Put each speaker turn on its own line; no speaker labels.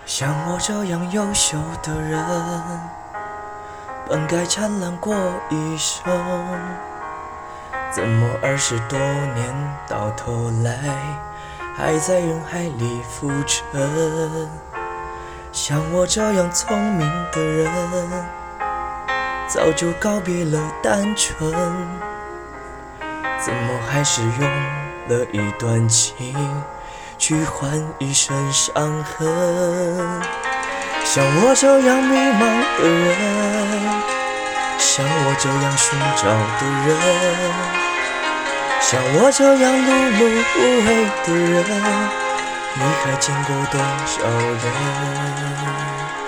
像我这样优秀的人，本该灿烂过一生，怎么20多年到头来还在人海里浮沉？像我这样聪明的人，早就告别了单纯，怎么还是用了一段情去换一身伤痕？像我这样迷茫的人，像我这样寻找的人，像我这样碌碌无为的人，你还见过多少人？